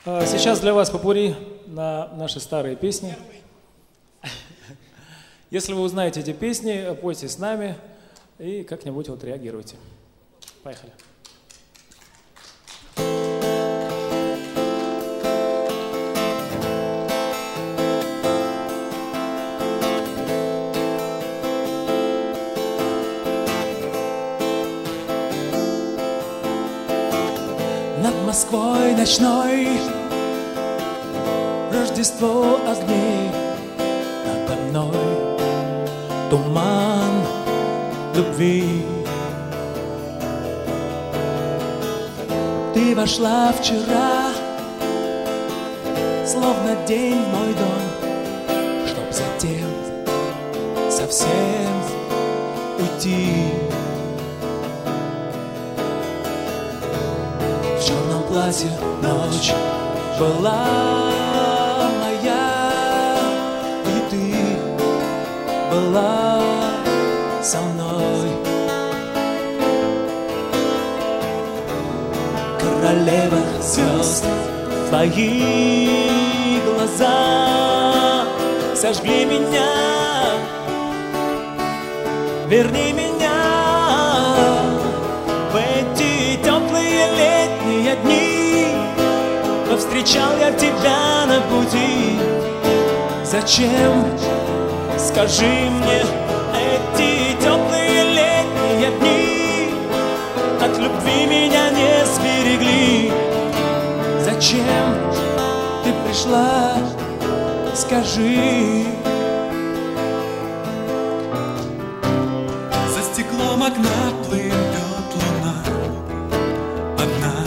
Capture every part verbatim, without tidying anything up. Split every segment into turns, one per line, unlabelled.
Сейчас для вас попурри на наши старые песни. Если вы узнаете эти песни, пойте с нами и как-нибудь вот реагируйте. Поехали.
Над Москвой ночной Рождество огней, надо мной туман любви. Ты вошла вчера, словно день в мой дом, чтоб затем совсем уйти. В черном платье ночь была моя, и ты была со мной. Королева звезд, твои глаза сожгли меня, верни меня в эти теплые летние дни. Повстречал я тебя на пути. Зачем, скажи мне, эти теплые летние дни от любви меня не сберегли? Зачем ты пришла, скажи?
За стеклом окна плывет луна одна.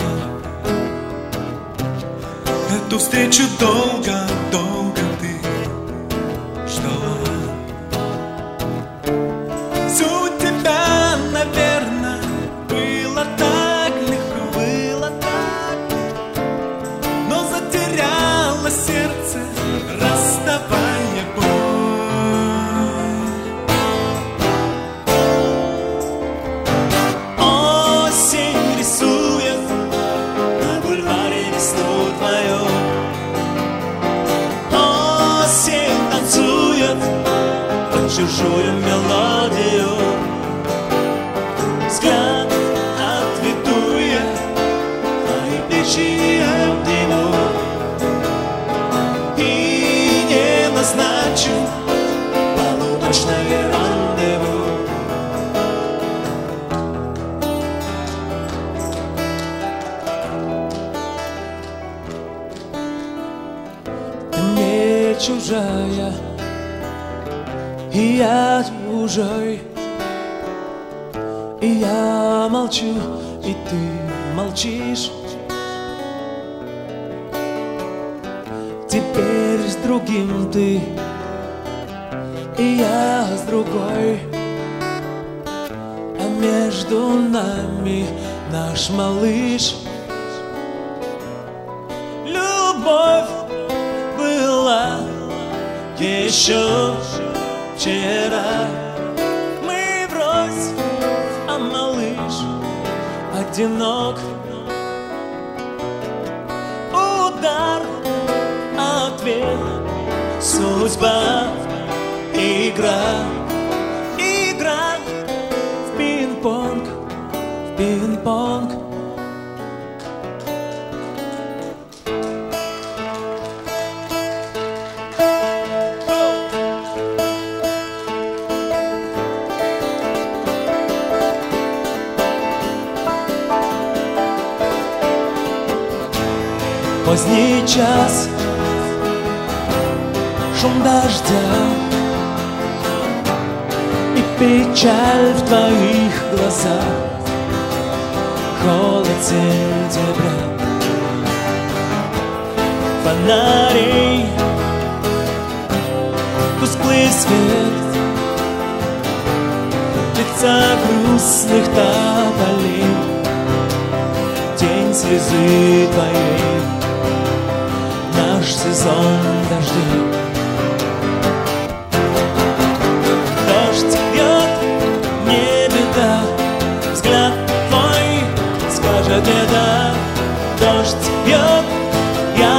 Эту встречу долго-долго ты ждала. Все у тебя, наверное, было так легко, было так, но затеряло сердце, расставая боль. Осень рисует на бульваре весну твою. Осень танцует под чужую мелодию. Взгляд отведу я, твои плечи обниму и не назначу полуночное рандеву.
Ты мне чужая, и я чужой, и я молчу, и ты молчишь. Теперь с другим ты, и я с другой, а между нами наш малыш. Любовь была еще вчера. Мы врозь, а малыш одинок. Удар, ответ, судьба, игра. Игра в пинг-понг, в пинг-понг. Поздний час, шум дождя и печаль в твоих глазах, холод сентября. Фонарей, тусклый свет, лица грустных тополей, тень слезы твоей, наш сезон дождей. Дождь бьет, не беда, взгляд твой скажет мне да. Дождь бьет, я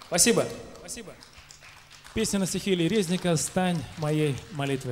Спасибо. Спасибо. Песня на стихи Ильи Резника «Стань моей молитвой».